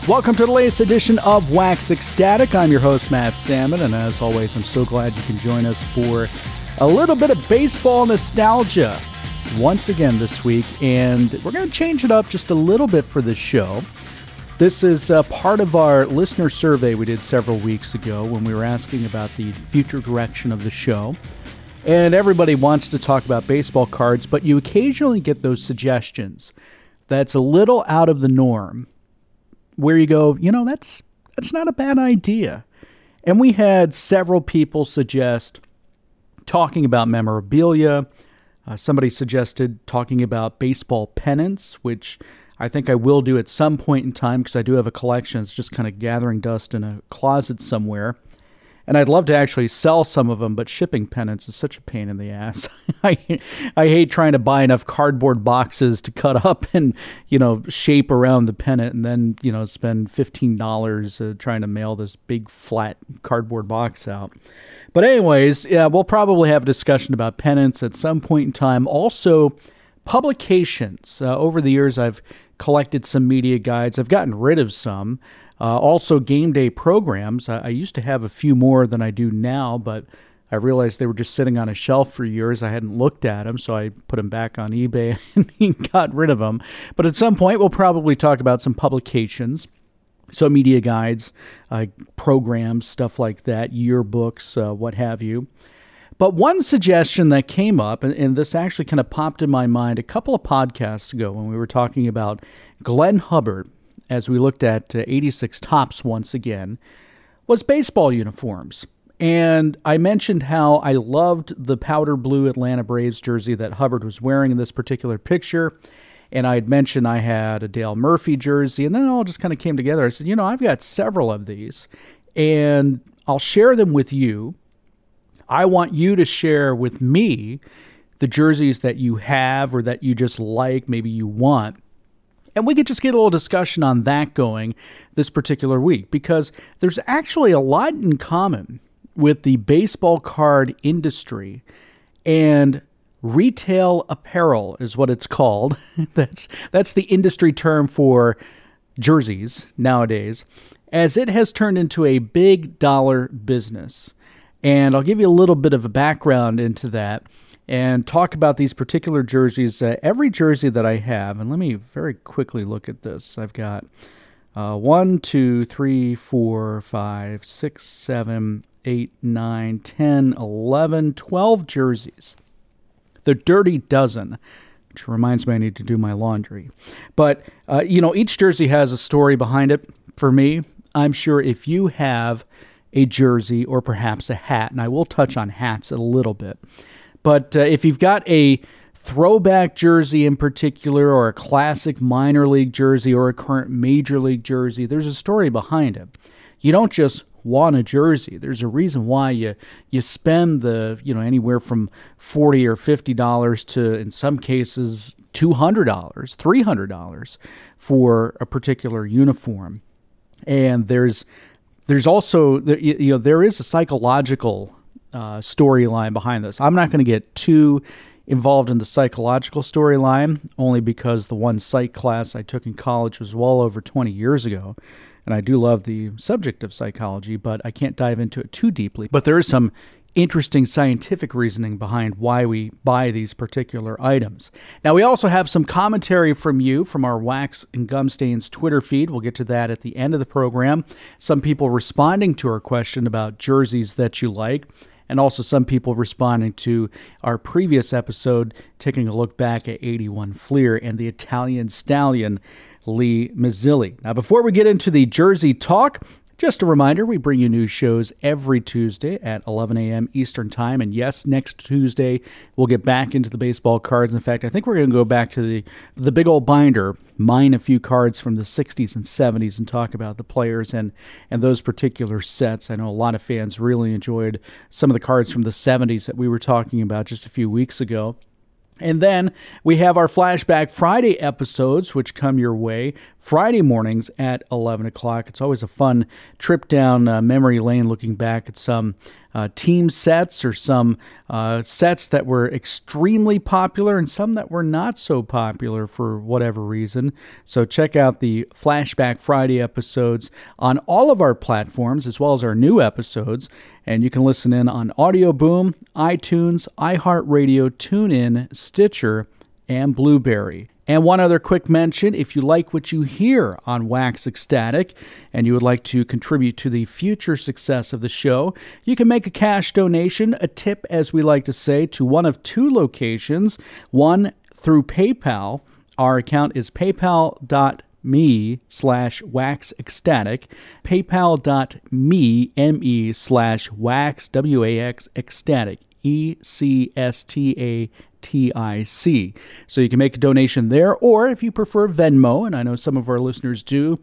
Welcome to the latest edition of Wax Ecstatic. I'm your host, Matt Salmon, and as always, I'm so glad you can join us for a little bit of baseball nostalgia once again this week, and we're going to change it up just a little bit for this show. This is part of our listener survey we did several weeks ago when we were asking about the future direction of the show, and everybody wants to talk about baseball cards, but you occasionally get those suggestions that's a little out of the norm, where you go, that's not a bad idea. And we had several people suggest talking about memorabilia. Somebody suggested talking about baseball pennants, which I think I will do at some point in time because I do have a collection. It's just kind of gathering dust in a closet somewhere. And I'd love to actually sell some of them, but shipping pennants is such a pain in the ass. I hate trying to buy enough cardboard boxes to cut up and, shape around the pennant and then, spend $15 trying to mail this big flat cardboard box out. But anyways, yeah, we'll probably have a discussion about pennants at some point in time. Also, publications. Over the years, I've collected some media guides. I've gotten rid of some. Also, game day programs. I used to have a few more than I do now, but I realized they were just sitting on a shelf for years. I hadn't looked at them, so I put them back on eBay and got rid of them. But at some point, we'll probably talk about some publications. So media guides, programs, stuff like that, yearbooks, what have you. But one suggestion that came up, and this actually kind of popped in my mind a couple of podcasts ago when we were talking about Glenn Hubbard, as we looked at 86 Topps once again, was baseball uniforms. And I mentioned how I loved the powder blue Atlanta Braves jersey that Hubbard was wearing in this particular picture. And I had mentioned I had a Dale Murphy jersey, and then it all just kind of came together. I said, I've got several of these, and I'll share them with you. I want you to share with me the jerseys that you have or that you just like, maybe you want. And we could just get a little discussion on that going this particular week, because there's actually a lot in common with the baseball card industry and retail apparel is what it's called. That's the industry term for jerseys nowadays, as it has turned into a big dollar business. And I'll give you a little bit of a background into that and talk about these particular jerseys. Every jersey that I have, and let me very quickly look at this. I've got 1, 2, 3, 4, 5, 6, 7, 8, 9, 10, 11, 12 jerseys. The dirty dozen, which reminds me I need to do my laundry. But, each jersey has a story behind it. For me, I'm sure if you have a jersey or perhaps a hat, and I will touch on hats a little bit, but if you've got a throwback jersey in particular, or a classic minor league jersey, or a current major league jersey, there's a story behind it. You don't just want a jersey. There's a reason why you spend the anywhere from $40 or $50 to, in some cases, $200, $300 for a particular uniform. And there's also there is a psychological storyline behind this. I'm not going to get too involved in the psychological storyline, only because the one psych class I took in college was well over 20 years ago, and I do love the subject of psychology, but I can't dive into it too deeply. But there is some interesting scientific reasoning behind why we buy these particular items. Now, we also have some commentary from you from our Wax and Gum Stains Twitter feed. We'll get to that at the end of the program. Some people responding to our question about jerseys that you like, and also some people responding to our previous episode, taking a look back at 81 Fleer and the Italian Stallion, Lee Mazzilli. Now, before we get into the jersey talk, just a reminder, we bring you new shows every Tuesday at 11 a.m. Eastern Time. And yes, next Tuesday, we'll get back into the baseball cards. In fact, I think we're going to go back to the big old binder, mine a few cards from the 60s and 70s, and talk about the players and those particular sets. I know a lot of fans really enjoyed some of the cards from the 70s that we were talking about just a few weeks ago. And then we have our Flashback Friday episodes, which come your way Friday mornings at 11 o'clock. It's always a fun trip down memory lane, looking back at some team sets or some sets that were extremely popular and some that were not so popular for whatever reason. So check out the Flashback Friday episodes on all of our platforms as well as our new episodes. And you can listen in on Audio Boom, iTunes, iHeartRadio, TuneIn, Stitcher, and Blueberry. And one other quick mention, if you like what you hear on Wax Ecstatic and you would like to contribute to the future success of the show, you can make a cash donation, a tip as we like to say, to one of two locations, one through PayPal. Our account is paypal.me/waxecstatic, paypal.me/wax, W-A-X, ecstatic, ECSTATIC. So you can make a donation there, or if you prefer Venmo, and I know some of our listeners do,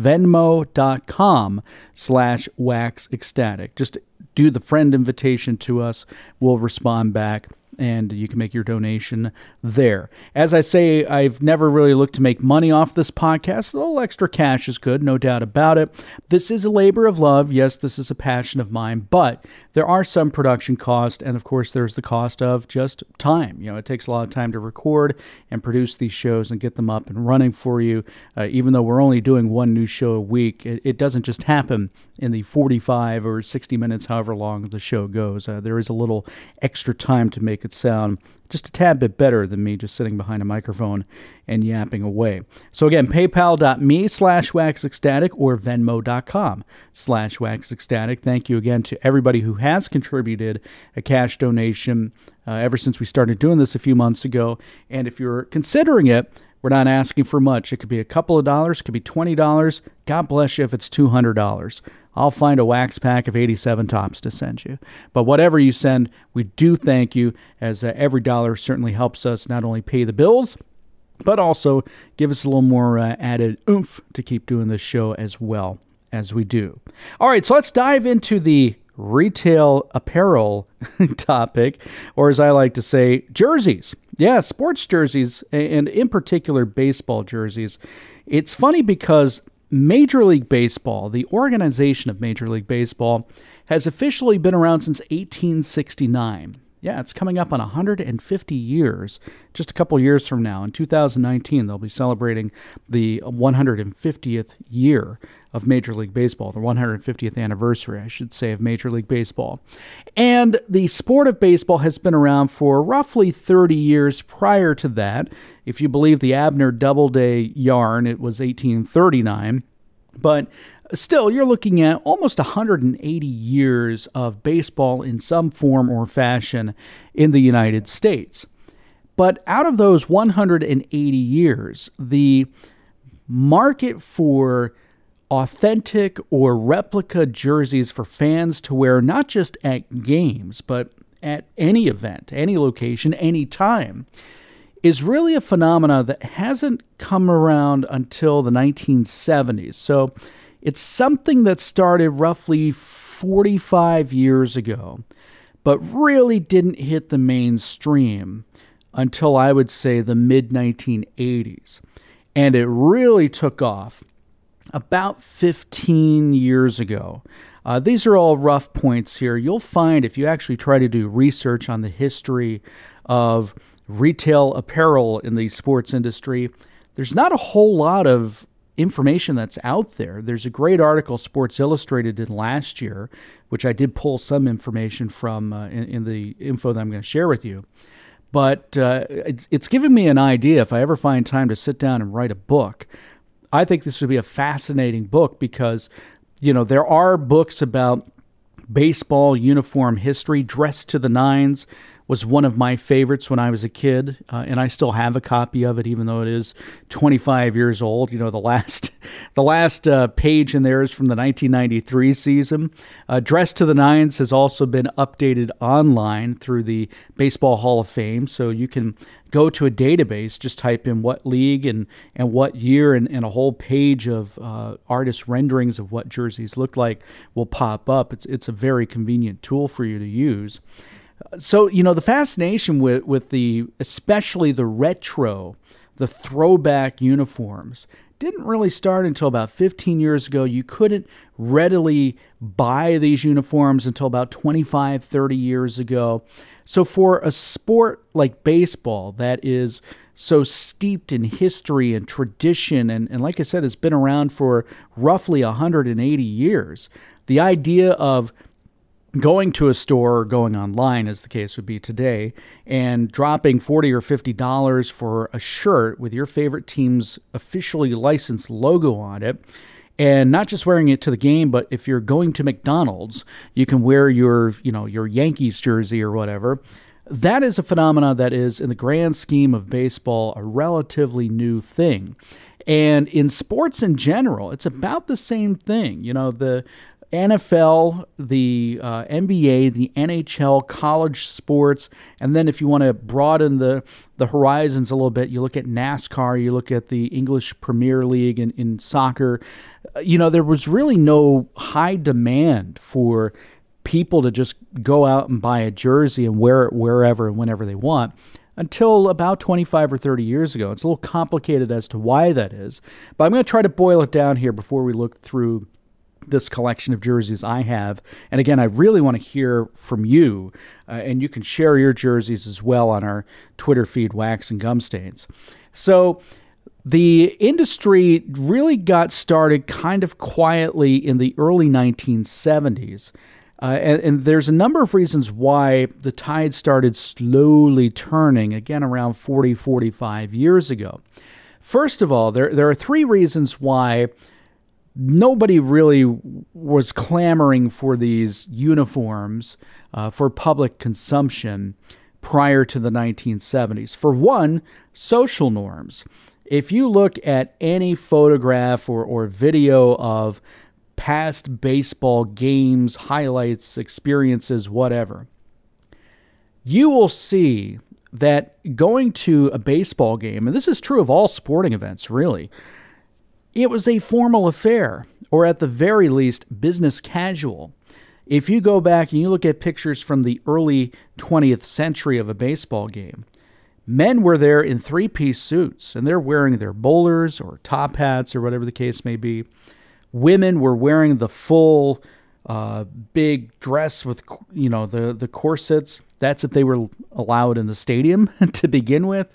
venmo.com/waxecstatic. Just do the friend invitation to us. We'll respond back, and you can make your donation there. As I say, I've never really looked to make money off this podcast. A little extra cash is good, no doubt about it. This is a labor of love. Yes, this is a passion of mine, but there are some production costs, and of course, there's the cost of just time. It takes a lot of time to record and produce these shows and get them up and running for you. Even though we're only doing one new show a week, it doesn't just happen in the 45 or 60 minutes, however long the show goes. There is a little extra time to make it sound just a tad bit better than me just sitting behind a microphone and yapping away. So again, paypal.me/waxecstatic or venmo.com/waxecstatic. Thank you again to everybody who has contributed a cash donation ever since we started doing this a few months ago. And if you're considering it, we're not asking for much. It could be a couple of dollars, it could be $20. God bless you if it's $200. I'll find a wax pack of 87 tops to send you. But whatever you send, we do thank you, as every dollar certainly helps us not only pay the bills, but also give us a little more added oomph to keep doing this show as well as we do. All right, so let's dive into the retail apparel topic, or as I like to say, jerseys. Yeah, sports jerseys, and in particular baseball jerseys. It's funny because Major League Baseball, the organization of Major League Baseball, has officially been around since 1869. Yeah, it's coming up on 150 years, just a couple years from now. In 2019, they'll be celebrating the 150th year of Major League Baseball, the 150th anniversary, I should say, of Major League Baseball. And the sport of baseball has been around for roughly 30 years prior to that. If you believe the Abner Doubleday yarn, it was 1839. But still, you're looking at almost 180 years of baseball in some form or fashion in the United States. But out of those 180 years, the market for authentic or replica jerseys for fans to wear not just at games, but at any event, any location, any time, is really a phenomena that hasn't come around until the 1970s. So it's something that started roughly 45 years ago, but really didn't hit the mainstream until I would say the mid-1980s. And it really took off about 15 years ago. These are all rough points here. You'll find if you actually try to do research on the history of retail apparel in the sports industry, there's not a whole lot of information that's out there. There's a great article Sports Illustrated did last year, which I did pull some information from in the info that I'm going to share with you. But it's given me an idea. If I ever find time to sit down and write a book, I think this would be a fascinating book because, there are books about baseball uniform history. Dressed to the Nines was one of my favorites when I was a kid, and I still have a copy of it, even though it is 25 years old. The last page in there is from the 1993 season. Dressed to the Nines has also been updated online through the Baseball Hall of Fame, so you can go to a database, just type in what league and what year, and a whole page of artist renderings of what jerseys look like will pop up. It's a very convenient tool for you to use. So, the fascination with especially the retro, the throwback uniforms didn't really start until about 15 years ago. You couldn't readily buy these uniforms until about 25, 30 years ago. So for a sport like baseball that is so steeped in history and tradition, and like I said, has been around for roughly 180 years, the idea of going to a store or going online, as the case would be today, and dropping $40 or $50 for a shirt with your favorite team's officially licensed logo on it, and not just wearing it to the game, but if you're going to McDonald's, you can wear your Yankees jersey or whatever. That is a phenomenon that is, in the grand scheme of baseball, a relatively new thing. And in sports in general, it's about the same thing. The NFL, the NBA, the NHL, college sports, and then if you want to broaden the horizons a little bit, you look at NASCAR, you look at the English Premier League in soccer. There was really no high demand for people to just go out and buy a jersey and wear it wherever and whenever they want until about 25 or 30 years ago. It's a little complicated as to why that is, but I'm going to try to boil it down here before we look through this collection of jerseys I have. And again, I really want to hear from you, and you can share your jerseys as well on our Twitter feed, Wax and Gum Stains. So the industry really got started kind of quietly in the early 1970s. And there's a number of reasons why the tide started slowly turning, again, around 40, 45 years ago. First of all, there are three reasons why nobody really was clamoring for these uniforms for public consumption prior to the 1970s. For one, social norms. If you look at any photograph or video of past baseball games, highlights, experiences, whatever, you will see that going to a baseball game, and this is true of all sporting events, really, it was a formal affair, or at the very least, business casual. If you go back and you look at pictures from the early 20th century of a baseball game, men were there in three-piece suits, and they're wearing their bowlers or top hats or whatever the case may be. Women were wearing the full big dress with, the corsets. That's if they were allowed in the stadium to begin with.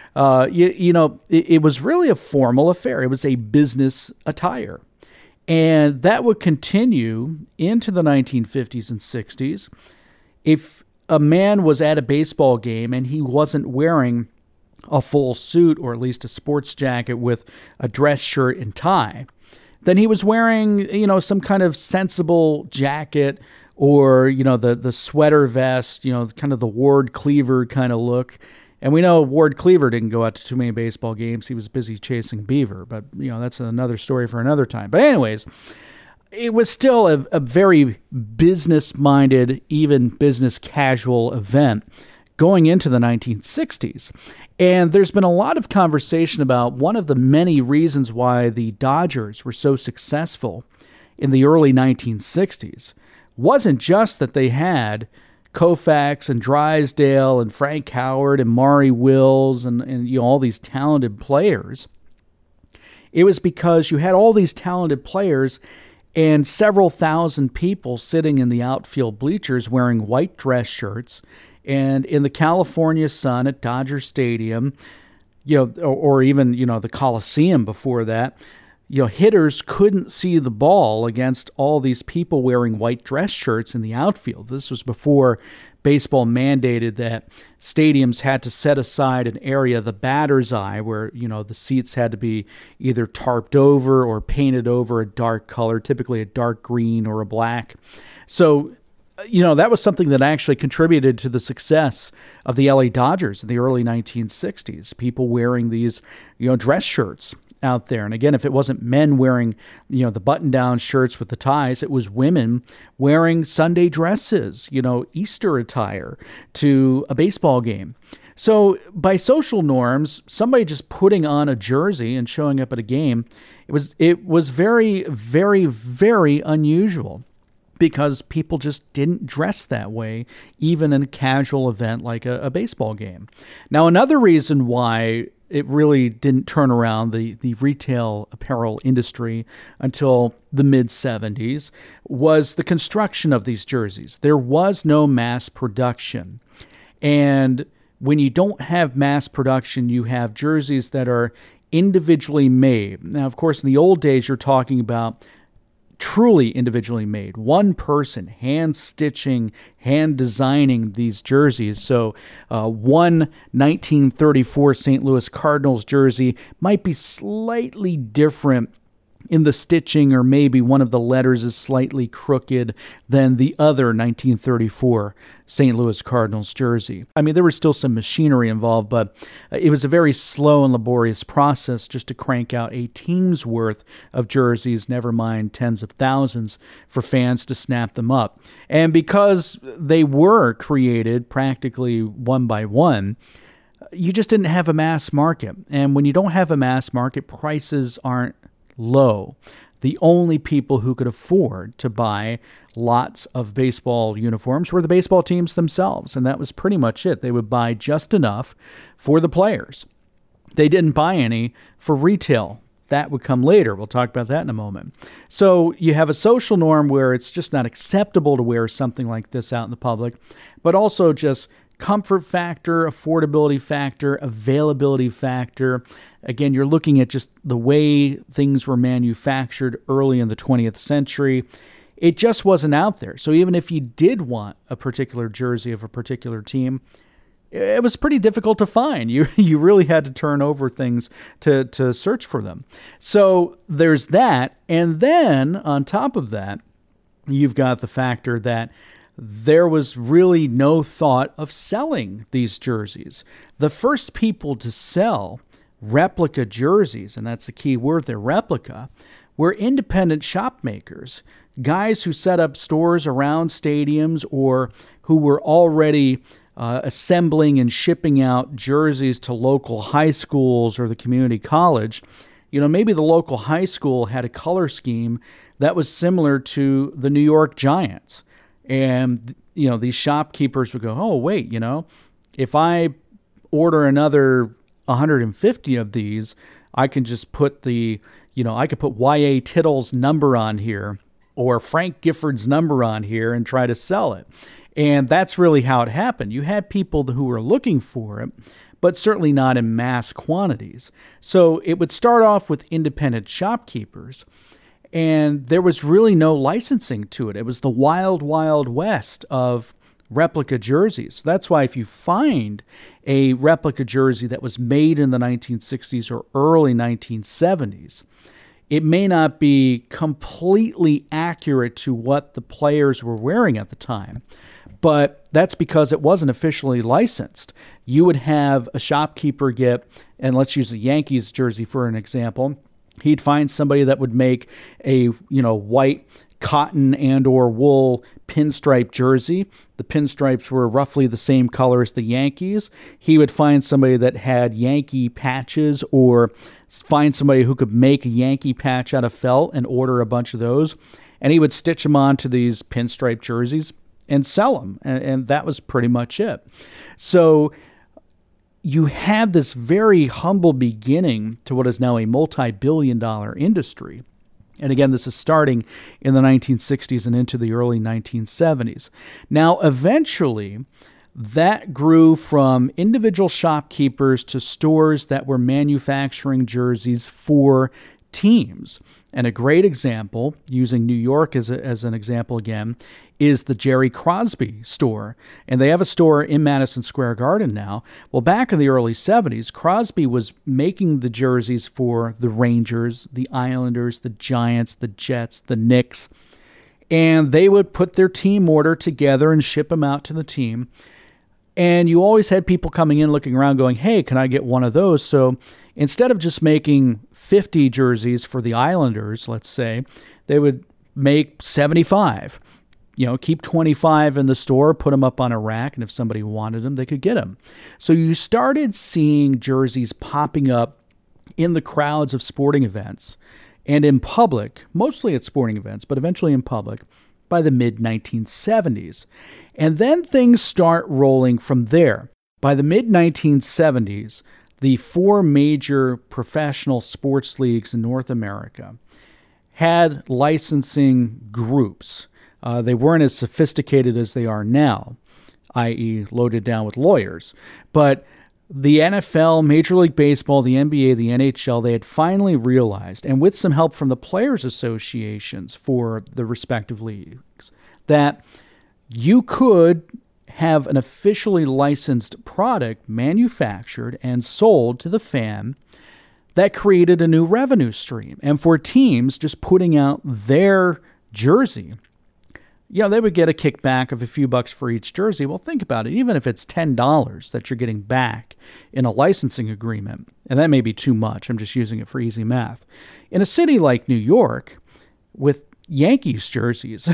It was really a formal affair. It was a business attire. And that would continue into the 1950s and 60s. If a man was at a baseball game and he wasn't wearing a full suit, or at least a sports jacket with a dress shirt and tie, then he was wearing, some kind of sensible jacket, or, the sweater vest, kind of the Ward Cleaver kind of look. And we know Ward Cleaver didn't go out to too many baseball games. He was busy chasing beaver, but, that's another story for another time. But anyways, it was still a very business-minded, even business casual event going into the 1960s. And there's been a lot of conversation about one of the many reasons why the Dodgers were so successful in the early 1960s wasn't just that they had Koufax and Drysdale and Frank Howard and Maury Wills and all these talented players. It was because you had all these talented players and several thousand people sitting in the outfield bleachers wearing white dress shirts. And in the California sun at Dodger Stadium, or even, the Coliseum before that, hitters couldn't see the ball against all these people wearing white dress shirts in the outfield. This was before baseball mandated that stadiums had to set aside an area, the batter's eye, where, the seats had to be either tarped over or painted over a dark color, typically a dark green or a black. So, that was something that actually contributed to the success of the LA Dodgers in the early 1960s. People wearing these, dress shirts out there. And again, if it wasn't men wearing, the button-down shirts with the ties, it was women wearing Sunday dresses, Easter attire to a baseball game. So by social norms, somebody just putting on a jersey and showing up at a game, it was very, very, very unusual, because people just didn't dress that way, even in a casual event like a baseball game. Now, another reason why it really didn't turn around the retail apparel industry until the mid-'70s, was the construction of these jerseys. There was no mass production. And when you don't have mass production, you have jerseys that are individually made. Now, of course, in the old days, you're talking about truly individually made. One person hand stitching, hand designing these jerseys. So one 1934 St. Louis Cardinals jersey might be slightly different in the stitching, or maybe one of the letters is slightly crooked than the other 1934 St. Louis Cardinals jersey. I mean, there was still some machinery involved, but it was a very slow and laborious process just to crank out a team's worth of jerseys, never mind tens of thousands, for fans to snap them up. And because they were created practically one by one, you just didn't have a mass market. And when you don't have a mass market, prices aren't low. The only people who could afford to buy lots of baseball uniforms were the baseball teams themselves, and that was pretty much it. They would buy just enough for the players. They didn't buy any for retail. That would come later. We'll talk about that in a moment. So you have a social norm where it's just not acceptable to wear something like this out in the public, but also just comfort factor, affordability factor, availability factor. Again, you're looking at just the way things were manufactured early in the 20th century. It just wasn't out there. So even if you did want a particular jersey of a particular team, it was pretty difficult to find. You really had to turn over things to search for them. So there's that. And then on top of that, you've got the factor that there was really no thought of selling these jerseys. The first people to sell replica jerseys, and that's the key word there, replica, were independent shop makers, guys who set up stores around stadiums or who were already assembling and shipping out jerseys to local high schools or the community college. You know, maybe the local high school had a color scheme that was similar to the New York Giants. And, you know, these shopkeepers would go, oh, wait, you know, if I order another 150 of these, I can just put I could put Y.A. Tittle's number on here or Frank Gifford's number on here and try to sell it. And that's really how it happened. You had people who were looking for it, but certainly not in mass quantities. So it would start off with independent shopkeepers, and there was really no licensing to it. It was the wild, wild west of replica jerseys. That's why if you find a replica jersey that was made in the 1960s or early 1970s, it may not be completely accurate to what the players were wearing at the time, but that's because it wasn't officially licensed. You would have a shopkeeper get, and let's use the Yankees jersey for an example. He'd find somebody that would make a, white cotton and or wool pinstripe jersey. The pinstripes were roughly the same color as the Yankees. He would find somebody that had Yankee patches, or find somebody who could make a Yankee patch out of felt and order a bunch of those. And he would stitch them onto these pinstripe jerseys and sell them. And that was pretty much it. So you had this very humble beginning to what is now a multi-billion-dollar industry. And again, this is starting in the 1960s and into the early 1970s. Now, eventually, that grew from individual shopkeepers to stores that were manufacturing jerseys for teams. And a great example, using New York as an example again, is the Jerry Crosby store. And they have a store in Madison Square Garden now. Well, back in the early 70s, Crosby was making the jerseys for the Rangers, the Islanders, the Giants, the Jets, the Knicks. And they would put their team order together and ship them out to the team. And you always had people coming in looking around going, hey, can I get one of those? So instead of just making 50 jerseys for the Islanders, let's say, they would make 75. Keep 25 in the store, put them up on a rack, and if somebody wanted them, they could get them. So you started seeing jerseys popping up in the crowds of sporting events and in public, mostly at sporting events, but eventually in public, by the mid-1970s. And then things start rolling from there. By the mid-1970s, the four major professional sports leagues in North America had licensing groups. They weren't as sophisticated as they are now, i.e. loaded down with lawyers. But the NFL, Major League Baseball, the NBA, the NHL, they had finally realized, and with some help from the players' associations for the respective leagues, that you could have an officially licensed product manufactured and sold to the fan that created a new revenue stream. And for teams just putting out their jersey, they would get a kickback of a few bucks for each jersey. Well, think about it. Even if it's $10 that you're getting back in a licensing agreement, and that may be too much, I'm just using it for easy math. In a city like New York, with Yankees jerseys,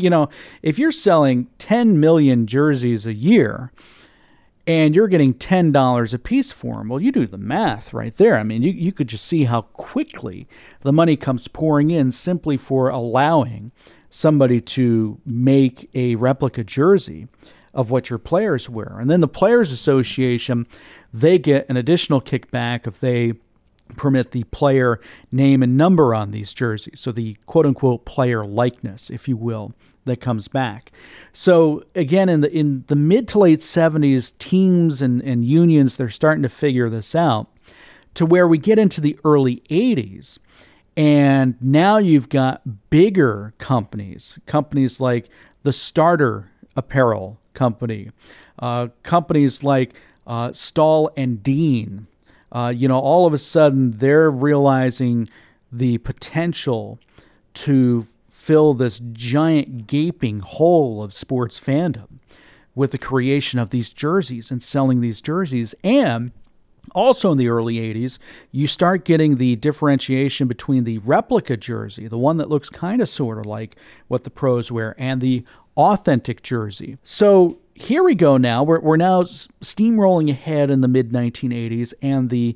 if you're selling 10 million jerseys a year and you're getting $10 a piece for them, well, you do the math right there. I mean, you could just see how quickly the money comes pouring in simply for allowing somebody to make a replica jersey of what your players wear. And then the Players Association, they get an additional kickback if they permit the player name and number on these jerseys. So the quote-unquote player likeness, if you will, that comes back. So again, in the mid to late 70s, teams and unions, they're starting to figure this out to where we get into the early 80s. And now you've got bigger companies like the Starter Apparel Company, companies like Stahl and Dean. All of a sudden they're realizing the potential to fill this giant gaping hole of sports fandom with the creation of these jerseys and selling these jerseys. And also in the early 80s, you start getting the differentiation between the replica jersey, the one that looks kind of sort of like what the pros wear, and the authentic jersey. So here we go now. We're now steamrolling ahead in the mid-1980s, and the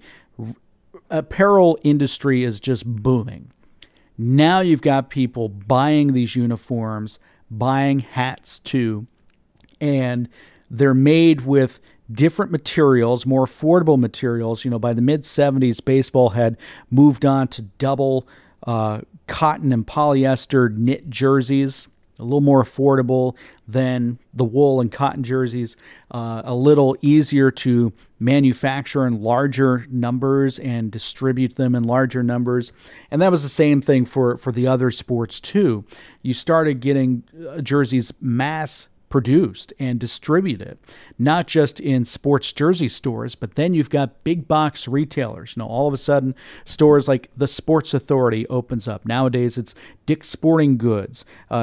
apparel industry is just booming. Now you've got people buying these uniforms, buying hats too, and they're made with different materials, more affordable materials. By the mid-70s, baseball had moved on to double cotton and polyester knit jerseys, a little more affordable than the wool and cotton jerseys, a little easier to manufacture in larger numbers and distribute them in larger numbers. And that was the same thing for the other sports too. You started getting jerseys mass produced and distributed, not just in sports jersey stores, but then you've got big box retailers. All of a sudden, stores like the Sports Authority opens up. Nowadays, it's Dick's Sporting Goods.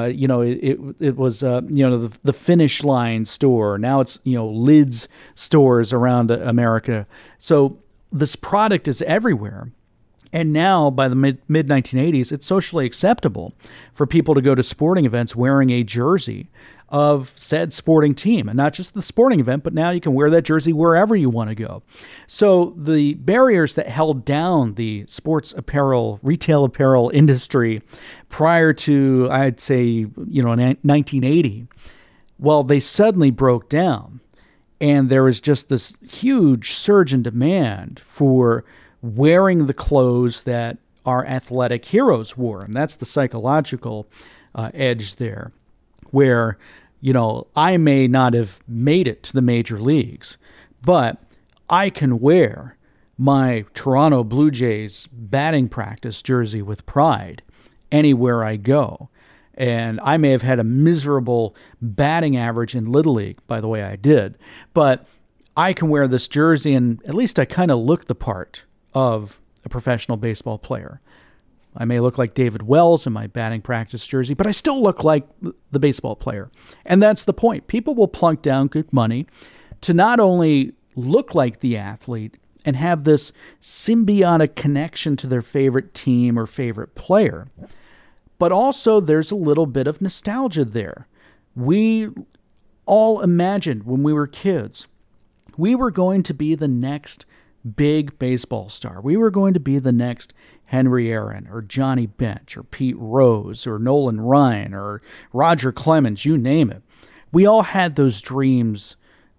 It was the Finish Line store. Now it's Lids stores around America. So this product is everywhere. And now, by the mid-1980s, it's socially acceptable for people to go to sporting events wearing a jersey of said sporting team. And not just the sporting event, but now you can wear that jersey wherever you want to go. So the barriers that held down the sports apparel, retail apparel industry prior to, I'd say, 1980, well, they suddenly broke down. And there was just this huge surge in demand for wearing the clothes that our athletic heroes wore. And that's the psychological edge there, where, I may not have made it to the major leagues, but I can wear my Toronto Blue Jays batting practice jersey with pride anywhere I go. And I may have had a miserable batting average in Little League, by the way, I did, but I can wear this jersey and at least I kind of look the part of a professional baseball player. I may look like David Wells in my batting practice jersey, but I still look like the baseball player. And that's the point. People will plunk down good money to not only look like the athlete and have this symbiotic connection to their favorite team or favorite player, but also there's a little bit of nostalgia there. We all imagined when we were kids, we were going to be the next big baseball star. We were going to be the next Henry Aaron or Johnny Bench or Pete Rose or Nolan Ryan or Roger Clemens, you name it. We all had those dreams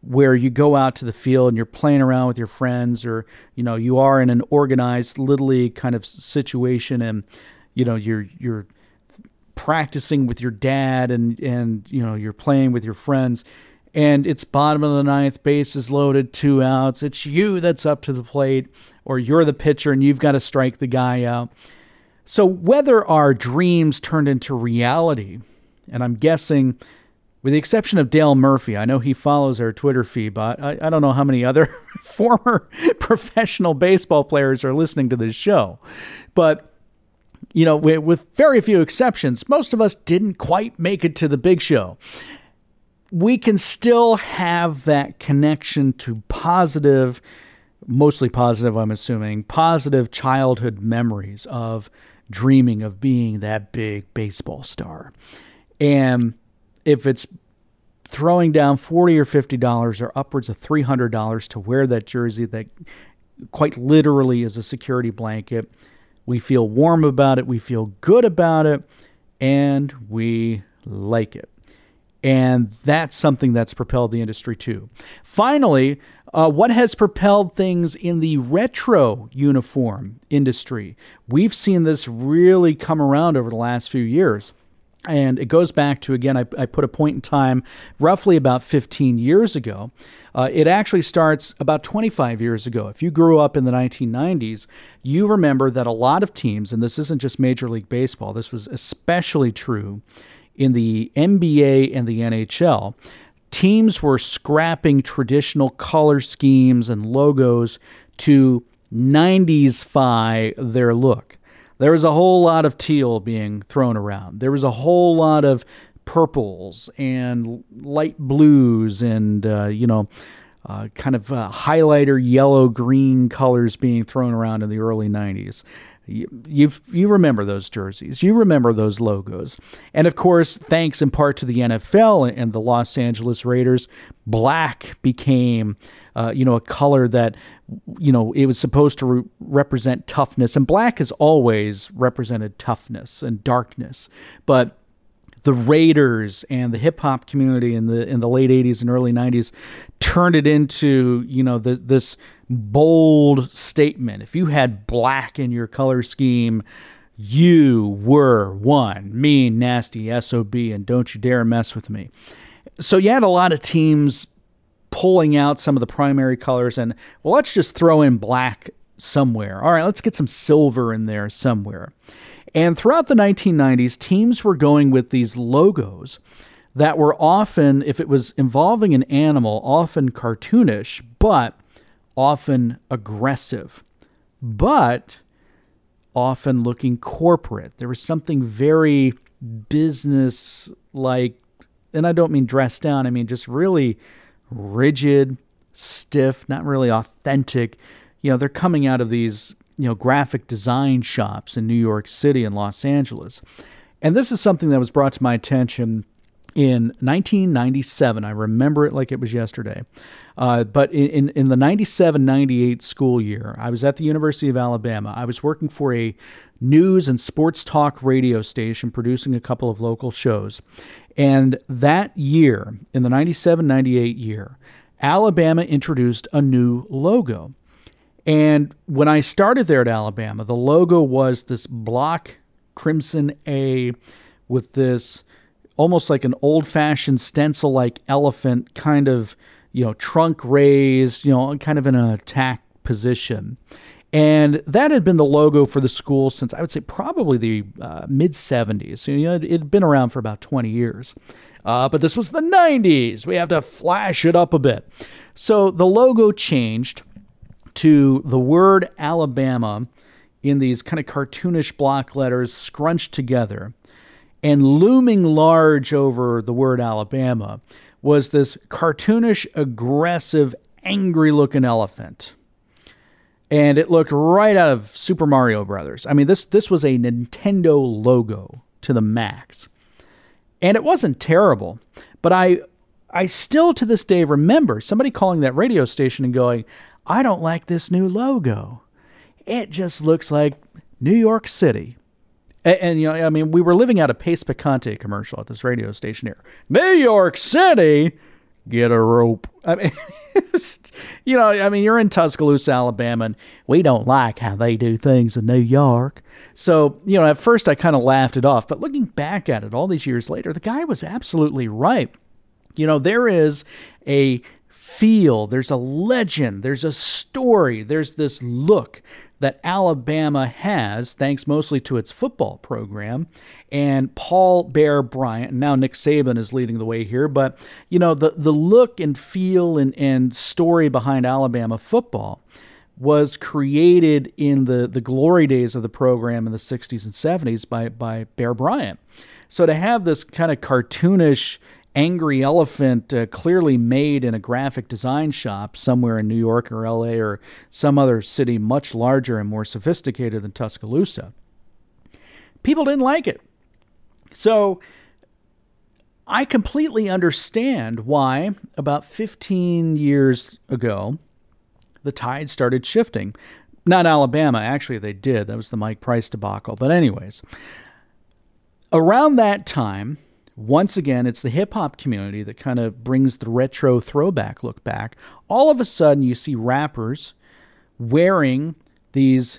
where you go out to the field and you're playing around with your friends, or, you are in an organized Little League kind of situation, and, you're practicing with your dad, and you're playing with your friends, and it's bottom of the ninth, bases loaded, 2 outs. It's you that's up to the plate, or you're the pitcher and you've got to strike the guy out. So whether our dreams turned into reality, and I'm guessing, with the exception of Dale Murphy, I know he follows our Twitter feed, but I don't know how many other former professional baseball players are listening to this show. But, with very few exceptions, most of us didn't quite make it to the big show. We can still have that connection to positive, mostly positive, I'm assuming, positive childhood memories of dreaming of being that big baseball star. And if it's throwing down $40 or $50 or upwards of $300 to wear that jersey that quite literally is a security blanket, we feel warm about it, we feel good about it, and we like it. And that's something that's propelled the industry too. Finally, what has propelled things in the retro uniform industry? We've seen this really come around over the last few years. And it goes back to, again, I put a point in time roughly about 15 years ago. It actually starts about 25 years ago. If you grew up in the 1990s, you remember that a lot of teams, and this isn't just Major League Baseball, this was especially true in the NBA and the NHL, teams were scrapping traditional color schemes and logos to 90s-fy their look. There was a whole lot of teal being thrown around. There was a whole lot of purples and light blues and, kind of highlighter yellow-green colors being thrown around in the early 90s. You remember those jerseys. You remember those logos. And, of course, thanks in part to the NFL and the Los Angeles Raiders, black became, a color that, it was supposed to represent toughness. And black has always represented toughness and darkness. But the Raiders and the hip-hop community in the late 80s and early 90s turned it into, this bold statement. If you had black in your color scheme, you were one mean, nasty SOB, and don't you dare mess with me. So you had a lot of teams pulling out some of the primary colors and, well, let's just throw in black somewhere. All right, let's get some silver in there somewhere. And throughout the 1990s, teams were going with these logos that were often, if it was involving an animal, often cartoonish, but often aggressive, but often looking corporate. There was something very business-like, and I don't mean dressed down, I mean just really rigid, stiff, not really authentic. They're coming out of these, graphic design shops in New York City and Los Angeles. And this is something that was brought to my attention in 1997. I remember it like it was yesterday. But in the 97-98 school year, I was at the University of Alabama. I was working for a news and sports talk radio station, producing a couple of local shows. And that year, in the 97-98 year, Alabama introduced a new logo. And when I started there at Alabama, the logo was this block crimson A with this almost like an old-fashioned stencil-like elephant kind of, trunk raised, kind of in an attack position. And that had been the logo for the school since, I would say, probably the mid-'70s. So, it had been around for about 20 years. But this was the 90s. We have to flash it up a bit. So the logo changed to the word Alabama in these kind of cartoonish block letters scrunched together. And looming large over the word Alabama was this cartoonish, aggressive, angry-looking elephant. And it looked right out of Super Mario Brothers. I mean, this was a Nintendo logo to the max. And it wasn't terrible. But I still to this day remember somebody calling that radio station and going, I don't like this new logo. It just looks like New York City. And we were living out a Pace Picante commercial at this radio station here. New York City? get a rope. I mean, you're in Tuscaloosa, Alabama, and we don't like how they do things in New York. So, at first I kind of laughed it off, but looking back at it all these years later, the guy was absolutely right. There is a feel, there's a legend, there's a story, there's this look that Alabama has, thanks mostly to its football program. And Paul Bear Bryant, and now Nick Saban is leading the way here, but, the look and feel and story behind Alabama football was created in the glory days of the program in the 60s and 70s by Bear Bryant. So to have this kind of cartoonish, angry elephant clearly made in a graphic design shop somewhere in New York or LA or some other city much larger and more sophisticated than Tuscaloosa, people didn't like it. So I completely understand why about 15 years ago, the tide started shifting. Not Alabama, actually they did. That was the Mike Price debacle. But anyways, around that time, once again, it's the hip-hop community that kind of brings the retro throwback look back. All of a sudden, you see rappers wearing these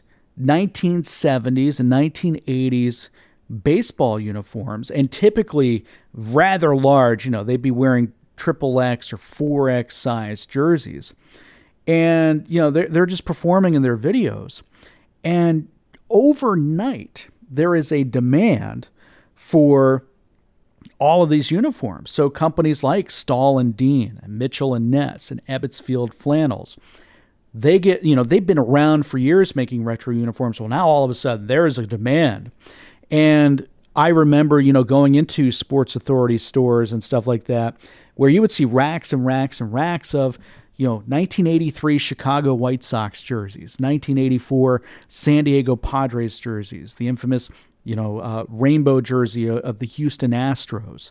1970s and 1980s baseball uniforms, and typically rather large. They'd be wearing XXX or 4X size jerseys. And, they're just performing in their videos. And overnight, there is a demand for all of these uniforms. So companies like Stahl and Dean and Mitchell and Ness and Ebbets Field Flannels, they get, they've been around for years making retro uniforms. Well, now all of a sudden there is a demand. And I remember, going into Sports Authority stores and stuff like that, where you would see racks and racks and racks of, 1983 Chicago White Sox jerseys, 1984 San Diego Padres jerseys, the infamous rainbow jersey of the Houston Astros,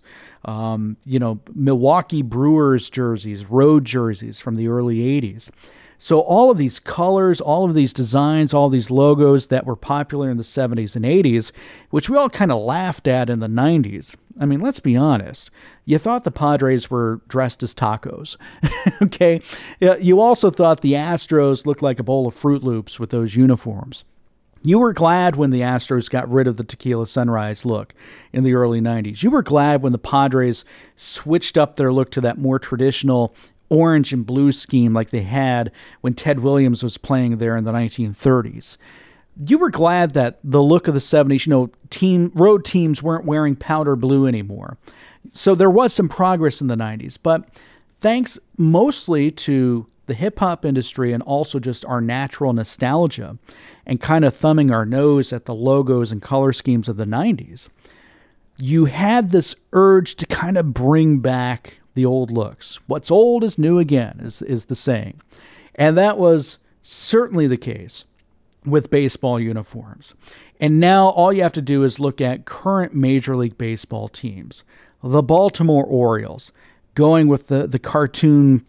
Milwaukee Brewers jerseys, road jerseys from the early 80s. So all of these colors, all of these designs, all these logos that were popular in the 70s and 80s, which we all kind of laughed at in the 90s. I mean, let's be honest. You thought the Padres were dressed as tacos, okay? You also thought the Astros looked like a bowl of Fruit Loops with those uniforms. You were glad when the Astros got rid of the Tequila Sunrise look in the early 90s. You were glad when the Padres switched up their look to that more traditional orange and blue scheme like they had when Ted Williams was playing there in the 1930s. You were glad that the look of the 70s, road teams weren't wearing powder blue anymore. So there was some progress in the 90s, but thanks mostly to the hip-hop industry and also just our natural nostalgia and kind of thumbing our nose at the logos and color schemes of the 90s, you had this urge to kind of bring back the old looks. What's old is new again, is the saying. And that was certainly the case with baseball uniforms. And now all you have to do is look at current Major League Baseball teams. The Baltimore Orioles, going with the cartoon,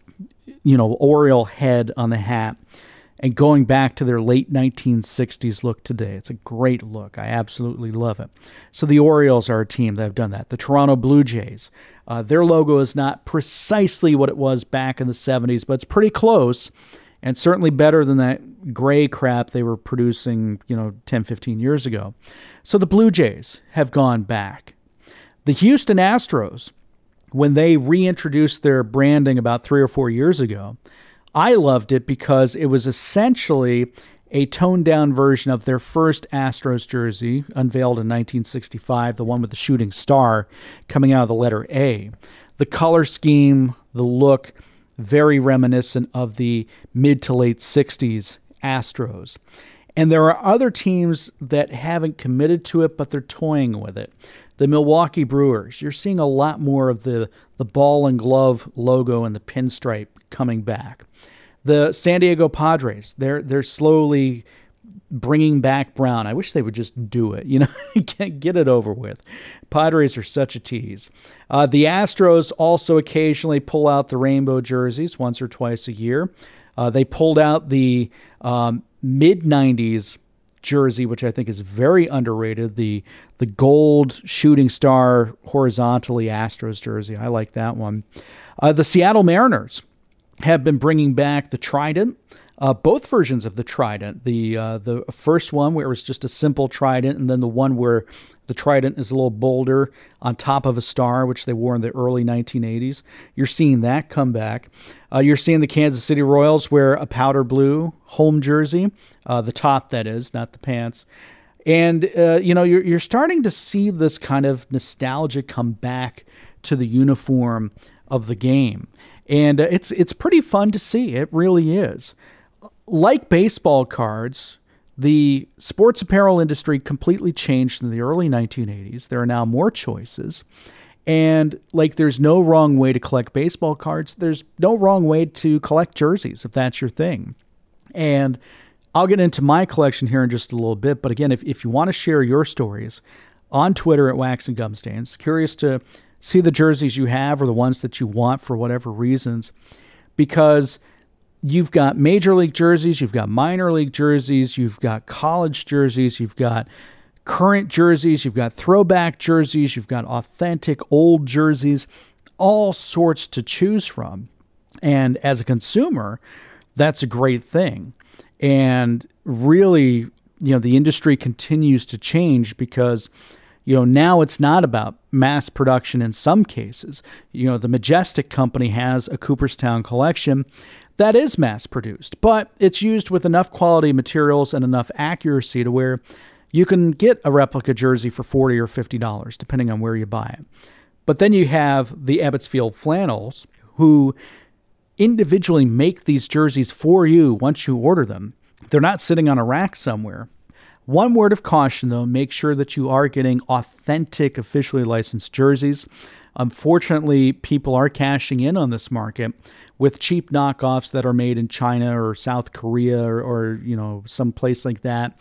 Oriole head on the hat, and going back to their late 1960s look today. It's a great look. I absolutely love it. So the Orioles are a team that have done that. The Toronto Blue Jays, their logo is not precisely what it was back in the 70s, but it's pretty close, and certainly better than that gray crap they were producing, 10, 15 years ago. So the Blue Jays have gone back. The Houston Astros, when they reintroduced their branding about 3 or 4 years ago, I loved it because it was essentially a toned-down version of their first Astros jersey, unveiled in 1965, the one with the shooting star coming out of the letter A. The color scheme, the look, very reminiscent of the mid to late 60s Astros. And there are other teams that haven't committed to it, but they're toying with it. The Milwaukee Brewers, you're seeing a lot more of the ball and glove logo and the pinstripe coming back. The San Diego Padres, they're slowly bringing back brown. I wish they would just do it, get it over with. Padres are such a tease. The Astros also occasionally pull out the rainbow jerseys once or twice a year. They pulled out the mid-90s jersey, which I think is very underrated. The gold shooting star horizontally Astros jersey. I like that one. The Seattle Mariners have been bringing back the Trident. Both versions of the Trident. The first one where it was just a simple trident, and then the one where the trident is a little bolder on top of a star, which they wore in the early 1980s. You're seeing that come back. You're seeing the Kansas City Royals wear a powder blue home jersey, the top that is, not the pants. And you're starting to see this kind of nostalgia come back to the uniform of the game, and it's pretty fun to see. It really is. Like baseball cards, the sports apparel industry completely changed in the early 1980s. There are now more choices. And like there's no wrong way to collect baseball cards, there's no wrong way to collect jerseys if that's your thing. And I'll get into my collection here in just a little bit. But again, if you want to share your stories on Twitter at Wax and Gumstains, curious to see the jerseys you have or the ones that you want for whatever reasons, because you've got major league jerseys, you've got minor league jerseys, you've got college jerseys, you've got current jerseys, you've got throwback jerseys, you've got authentic old jerseys, all sorts to choose from. And as a consumer, that's a great thing. And really, the industry continues to change because, now it's not about mass production in some cases. The Majestic Company has a Cooperstown collection that is mass produced, but it's used with enough quality materials and enough accuracy to where you can get a replica jersey for $40 or $50, depending on where you buy it. But then you have the Ebbets Field Flannels, who individually make these jerseys for you once you order them. They're not sitting on a rack somewhere. One word of caution, though, make sure that you are getting authentic, officially licensed jerseys. Unfortunately, people are cashing in on this market with cheap knockoffs that are made in China or South Korea or some place like that.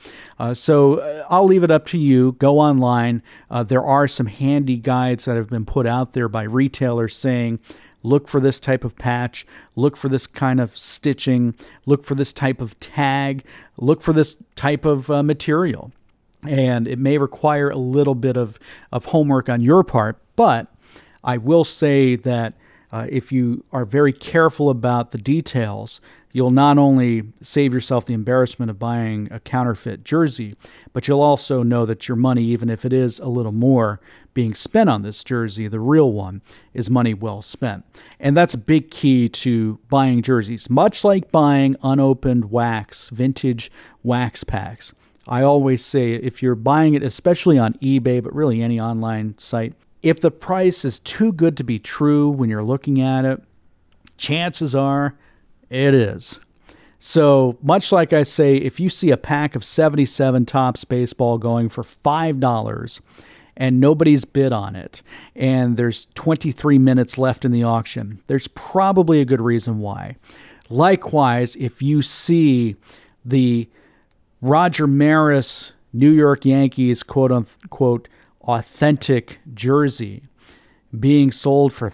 So I'll leave it up to you. Go online. There are some handy guides that have been put out there by retailers saying, look for this type of patch, look for this kind of stitching, look for this type of tag, look for this type of material. And it may require a little bit of homework on your part, but I will say that if you are very careful about the details, you'll not only save yourself the embarrassment of buying a counterfeit jersey, but you'll also know that your money, even if it is a little more being spent on this jersey, the real one, is money well spent. And that's a big key to buying jerseys, much like buying unopened wax, vintage wax packs. I always say if you're buying it, especially on eBay, but really any online site, if the price is too good to be true when you're looking at it, chances are it is. So much like I say, if you see a pack of 77 Topps baseball going for $5 and nobody's bid on it, and there's 23 minutes left in the auction, there's probably a good reason why. Likewise, if you see the Roger Maris New York Yankees quote-unquote authentic jersey being sold for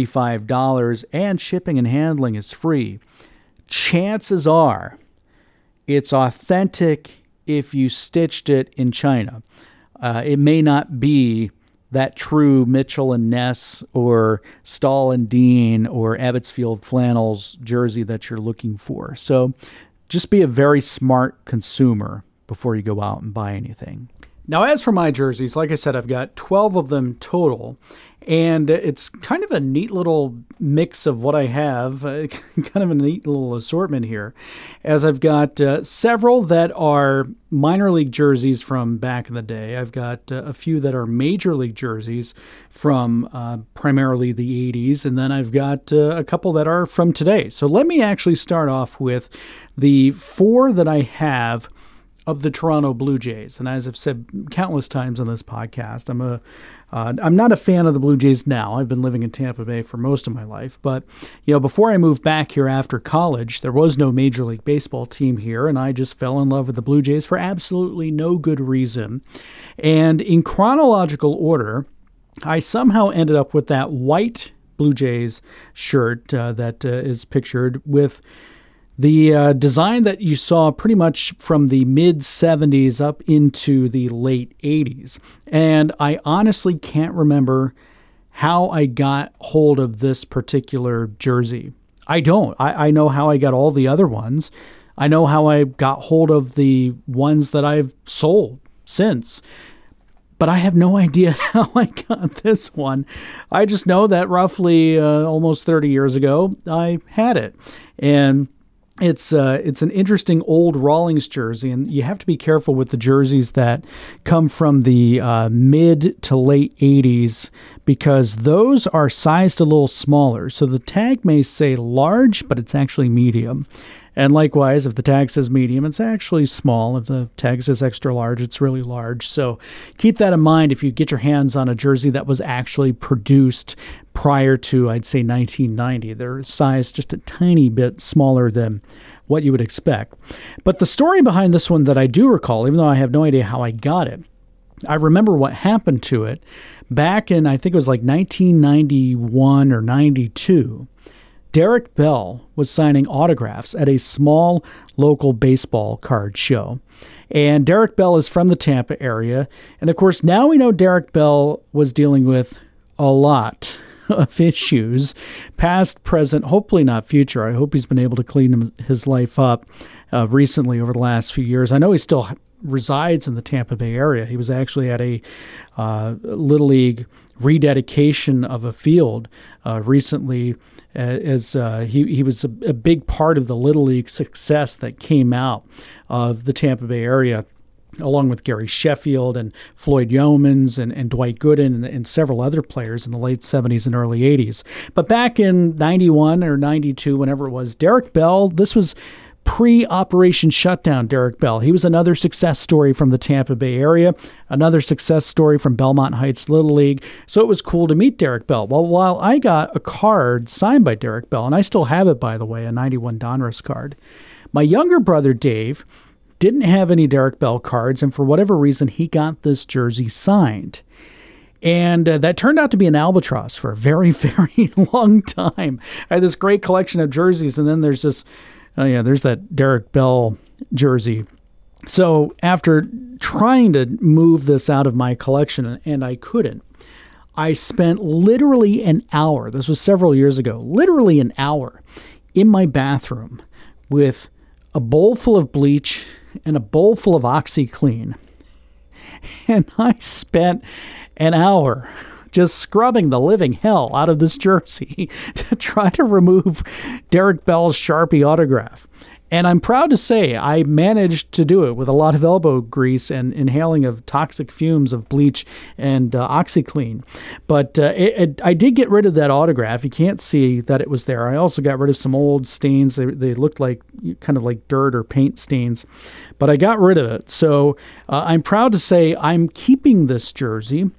$35 and shipping and handling is free, chances are it's authentic if you stitched it in China. It may not be that true Mitchell and Ness or Stahl and Dean or Ebbets Field Flannels jersey that you're looking for. So just be a very smart consumer before you go out and buy anything. Now, as for my jerseys, like I said, I've got 12 of them total, and it's kind of a neat little mix of what I have, kind of a neat little assortment here, as I've got several that are minor league jerseys from back in the day. I've got a few that are major league jerseys from primarily the 80s, and then I've got a couple that are from today. So let me actually start off with the 4 that I have of the Toronto Blue Jays. And as I've said countless times on this podcast, I'm not a fan of the Blue Jays now. I've been living in Tampa Bay for most of my life. But, before I moved back here after college, there was no Major League Baseball team here, and I just fell in love with the Blue Jays for absolutely no good reason. And in chronological order, I somehow ended up with that white Blue Jays shirt that is pictured with The design that you saw pretty much from the mid-'70s up into the late '80s. And I honestly can't remember how I got hold of this particular jersey. I don't. I know how I got all the other ones. I know how I got hold of the ones that I've sold since. But I have no idea how I got this one. I just know that roughly almost 30 years ago, I had it. And it's an interesting old Rawlings jersey, and you have to be careful with the jerseys that come from the mid to late 80s because those are sized a little smaller. So the tag may say large, but it's actually medium. And likewise, if the tag says medium, it's actually small. If the tag says extra large, it's really large. So keep that in mind if you get your hands on a jersey that was actually produced prior to, I'd say, 1990. They're sized just a tiny bit smaller than what you would expect. But the story behind this one that I do recall, even though I have no idea how I got it, I remember what happened to it back in, I think it was like 1991 or 92. Derek Bell was signing autographs at a small local baseball card show. And Derek Bell is from the Tampa area. And of course, now we know Derek Bell was dealing with a lot of issues, past, present, hopefully not future. I hope he's been able to clean his life up recently over the last few years. I know he still resides in the Tampa Bay area. He was actually at a Little League rededication of a field recently, as he was a big part of the Little League success that came out of the Tampa Bay area, along with Gary Sheffield and Floyd Yeomans and Dwight Gooden and several other players in the late 70s and early 80s. But back in 91 or 92, whenever it was, Derek Bell, this was pre-Operation Shutdown Derek Bell. He was another success story from the Tampa Bay area, another success story from Belmont Heights Little League. So it was cool to meet Derek Bell. Well, while I got a card signed by Derek Bell, and I still have it, by the way, a 91 Donruss card, my younger brother, Dave, didn't have any Derek Bell cards, and for whatever reason, he got this jersey signed. And that turned out to be an albatross for a very, very long time. I had this great collection of jerseys, and then there's this there's that Derek Bell jersey. So after trying to move this out of my collection, and I couldn't, I spent literally an hour, this was several years ago, literally an hour in my bathroom with a bowl full of bleach and a bowl full of OxyClean. And I spent an hour just scrubbing the living hell out of this jersey to try to remove Derek Bell's Sharpie autograph. And I'm proud to say I managed to do it with a lot of elbow grease and inhaling of toxic fumes of bleach and OxyClean. But I did get rid of that autograph. You can't see that it was there. I also got rid of some old stains. They looked like kind of like dirt or paint stains. But I got rid of it. So I'm proud to say I'm keeping this jersey.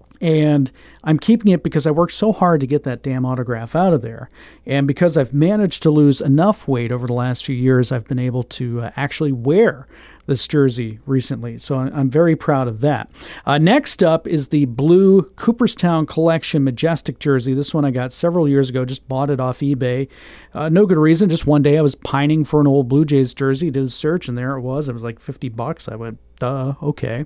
And I'm keeping it because I worked so hard to get that damn autograph out of there. And because I've managed to lose enough weight over the last few years, I've been able to actually wear this jersey recently. So I'm very proud of that. Next up is the blue Cooperstown Collection Majestic jersey. This one I got several years ago, just bought it off eBay. No good reason. Just one day I was pining for an old Blue Jays jersey, did a search, and there it was. It was like $50. I went, duh, okay.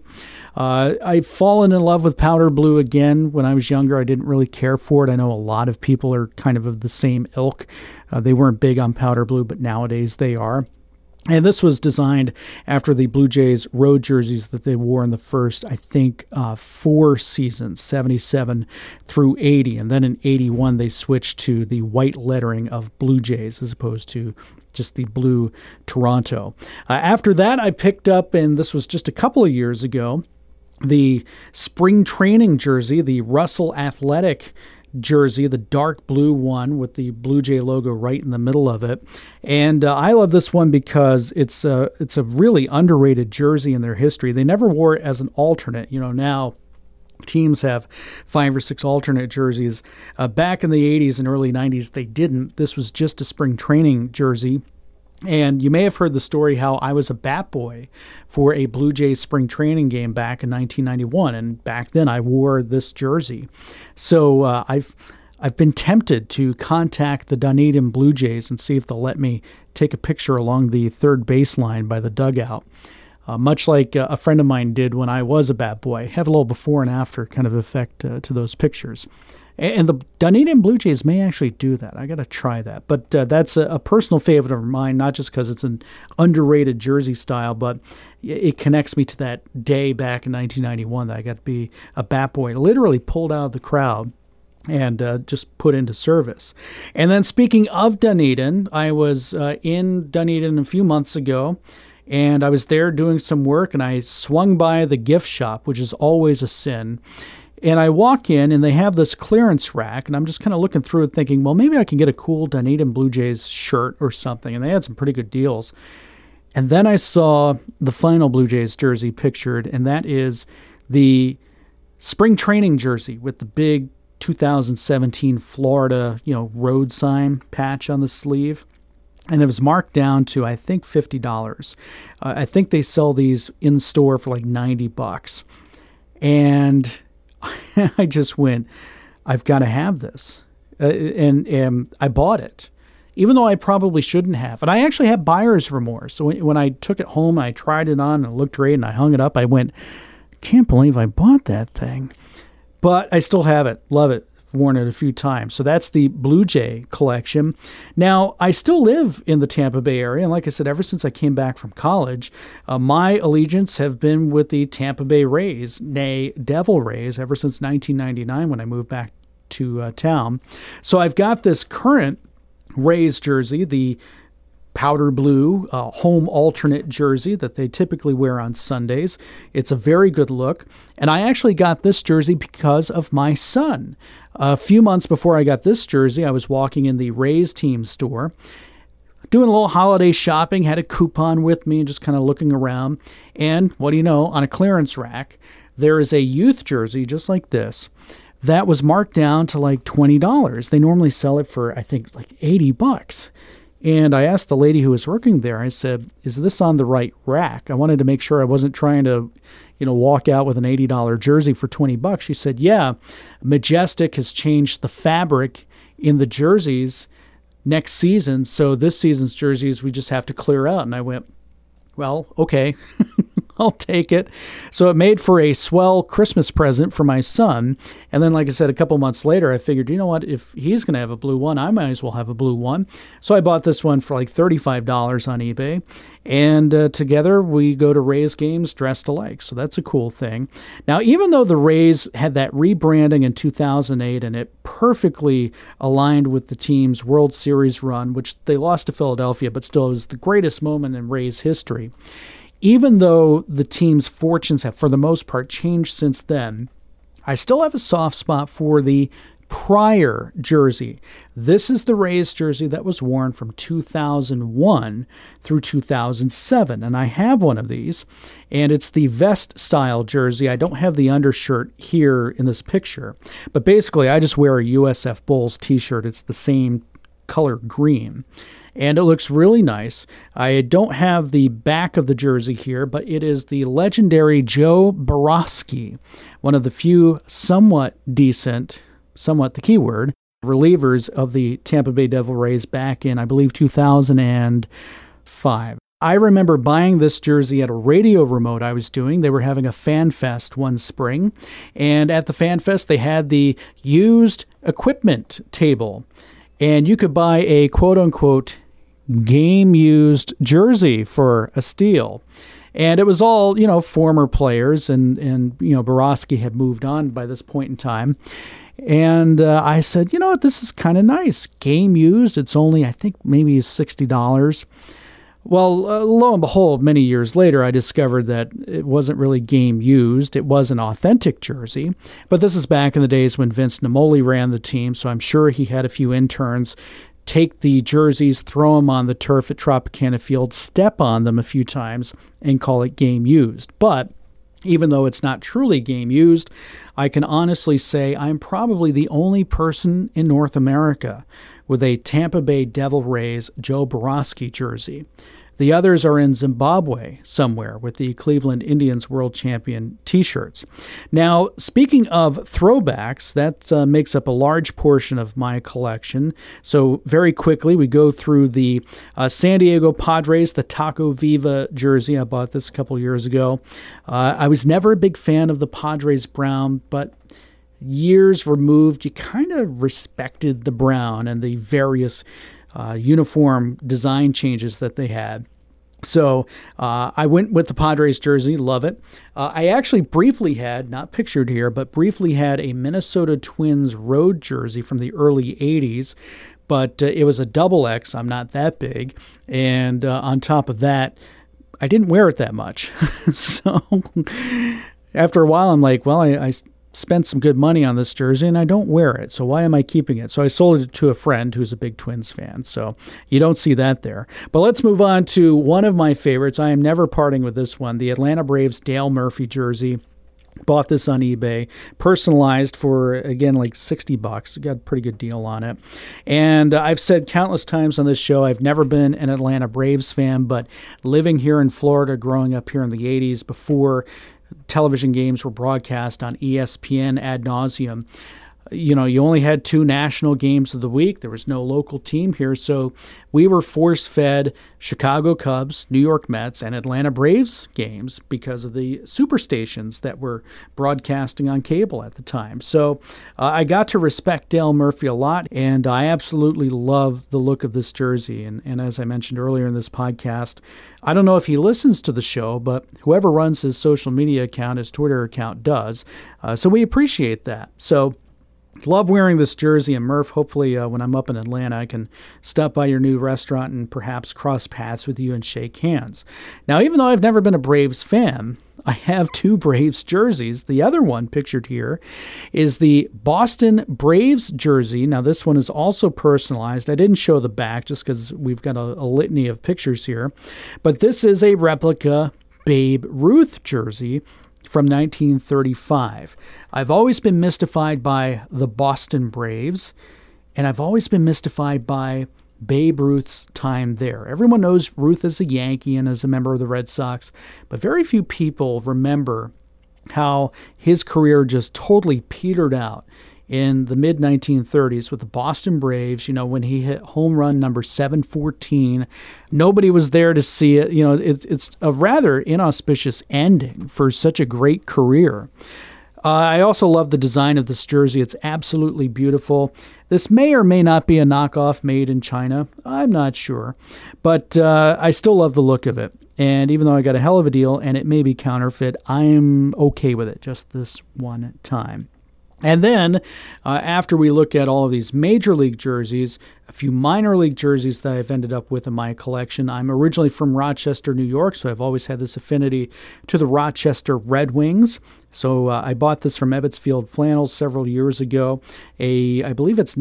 I've fallen in love with powder blue again. When I was younger, I didn't really care for it. I know a lot of people are kind of the same ilk. They weren't big on powder blue, but nowadays they are. And this was designed after the Blue Jays road jerseys that they wore in the first, I think, 4 seasons, 77 through 80. And then in 81, they switched to the white lettering of Blue Jays as opposed to just the blue Toronto. After that, I picked up, and this was just a couple of years ago, the spring training jersey, the Russell Athletic jersey, the dark blue one with the Blue Jay logo right in the middle of it. And I love this one because it's a really underrated jersey in their history. They never wore it as an alternate. Now teams have 5 or 6 alternate jerseys. Back in the 80s and early 90s, they didn't. This was just a spring training jersey. And you may have heard the story how I was a bat boy for a Blue Jays spring training game back in 1991. And back then I wore this jersey. So I've been tempted to contact the Dunedin Blue Jays and see if they'll let me take a picture along the third baseline by the dugout. Much like a friend of mine did when I was a bat boy. Have a little before and after kind of effect to those pictures. And the Dunedin Blue Jays may actually do that. I got to try that. But that's a personal favorite of mine, not just because it's an underrated jersey style, but it connects me to that day back in 1991 that I got to be a bat boy, literally pulled out of the crowd and just put into service. And then speaking of Dunedin, I was in Dunedin a few months ago, and I was there doing some work, and I swung by the gift shop, which is always a sin. And I walk in, and they have this clearance rack, and I'm just kind of looking through it thinking, well, maybe I can get a cool Dunedin Blue Jays shirt or something. And they had some pretty good deals. And then I saw the final Blue Jays jersey pictured, and that is the spring training jersey with the big 2017 Florida, road sign patch on the sleeve. And it was marked down to, I think, $50. I think they sell these in store for like $90. And I just went, I've got to have this. And I bought it, even though I probably shouldn't have. And I actually have buyer's remorse. So when I took it home, I tried it on and it looked great and I hung it up. I went, can't believe I bought that thing. But I still have it. Love it. Worn it a few times. So that's the Blue Jay collection. Now, I still live in the Tampa Bay area. And like I said, ever since I came back from college, my allegiance have been with the Tampa Bay Rays, nay, Devil Rays, ever since 1999 when I moved back to town. So I've got this current Rays jersey, the powder blue home alternate jersey that they typically wear on Sundays. It's a very good look. And I actually got this jersey because of my son. A few months before I got this jersey, I was walking in the Rays team store, doing a little holiday shopping, had a coupon with me and just kind of looking around. And what do you know, on a clearance rack, there is a youth jersey just like this that was marked down to like $20. They normally sell it for, I think, like $80. And I asked the lady who was working there, I said, is this on the right rack? I wanted to make sure I wasn't trying to, walk out with an $80 jersey for $20. She said, yeah, Majestic has changed the fabric in the jerseys next season. So this season's jerseys, we just have to clear out. And I went, well, okay, I'll take it. So it made for a swell Christmas present for my son. And then, like I said, a couple months later, I figured, you know what, if he's going to have a blue one, I might as well have a blue one. So I bought this one for like $35 on eBay. And together we go to Rays games dressed alike. So that's a cool thing. Now, even though the Rays had that rebranding in 2008 and it perfectly aligned with the team's World Series run, which they lost to Philadelphia, but still it was the greatest moment in Rays history. Even though the team's fortunes have, for the most part, changed since then, I still have a soft spot for the prior jersey. This is the Rays jersey that was worn from 2001 through 2007, and I have one of these, and it's the vest-style jersey. I don't have the undershirt here in this picture, but basically I just wear a USF Bulls t-shirt. It's the same color green. And it looks really nice. I don't have the back of the jersey here, but it is the legendary Joe Borowski, one of the few somewhat decent, somewhat the key word, relievers of the Tampa Bay Devil Rays back in, I believe, 2005. I remember buying this jersey at a radio remote I was doing. They were having a fan fest one spring, and at the fan fest they had the used equipment table. And you could buy a quote-unquote game-used jersey for a steal. And it was all, former players, and Borowski had moved on by this point in time. And I said, you know what, this is kind of nice. Game-used, it's only, I think, maybe $60. Well, lo and behold, many years later, I discovered that it wasn't really game used. It was an authentic jersey. But this is back in the days when Vince Naimoli ran the team, so I'm sure he had a few interns take the jerseys, throw them on the turf at Tropicana Field, step on them a few times, and call it game used. But even though it's not truly game used, I can honestly say I'm probably the only person in North America with a Tampa Bay Devil Rays Joe Borowski jersey. The others are in Zimbabwe somewhere with the Cleveland Indians World Champion t-shirts. Now, speaking of throwbacks, that makes up a large portion of my collection. So very quickly, we go through the San Diego Padres, the Taco Viva jersey. I bought this a couple years ago. I was never a big fan of the Padres brown, but years removed, you kind of respected the brown and the various uniform design changes that they had. So I went with the Padres jersey, love it. I actually briefly had, not pictured here, but briefly had a Minnesota Twins road jersey from the early 80s, but it was a double X. I'm not that big. And on top of that, I didn't wear it that much. So after a while, I'm like, well, I spent some good money on this jersey and I don't wear it. So why am I keeping it? So I sold it to a friend who's a big Twins fan. So you don't see that there. But let's move on to one of my favorites. I am never parting with this one, the Atlanta Braves Dale Murphy jersey. Bought this on eBay, personalized for, again, like $60. Got a pretty good deal on it. And I've said countless times on this show, I've never been an Atlanta Braves fan, but living here in Florida, growing up here in the 80s, before television games were broadcast on ESPN ad nauseum, you know, you only had 2 national games of the week. There was no local team here. So we were force-fed Chicago Cubs, New York Mets, and Atlanta Braves games because of the superstations that were broadcasting on cable at the time. So I got to respect Dale Murphy a lot, and I absolutely love the look of this jersey. And as I mentioned earlier in this podcast, I don't know if he listens to the show, but whoever runs his social media account, his Twitter account, does. So we appreciate that. So love wearing this jersey, and Murph, hopefully when I'm up in Atlanta, I can stop by your new restaurant and perhaps cross paths with you and shake hands. Now, even though I've never been a Braves fan, I have 2 Braves jerseys. The other one pictured here is the Boston Braves jersey. Now, this one is also personalized. I didn't show the back just because we've got a litany of pictures here, but this is a replica Babe Ruth jersey from 1935. I've always been mystified by the Boston Braves, and I've always been mystified by Babe Ruth's time there. Everyone knows Ruth as a Yankee and as a member of the Red Sox, but very few people remember how his career just totally petered out in the mid-1930s with the Boston Braves. You know, when he hit home run number 714, nobody was there to see it. You know, it's a rather inauspicious ending for such a great career. I also love the design of this jersey. It's absolutely beautiful. This may or may not be a knockoff made in China. I'm not sure. But I still love the look of it. And even though I got a hell of a deal and it may be counterfeit, I'm okay with it just this one time. And then after we look at all of these major league jerseys, a few minor league jerseys that I've ended up with in my collection. I'm originally from Rochester, New York, so I've always had this affinity to the Rochester Red Wings. So I bought this from Ebbets Field Flannels several years ago. I believe it's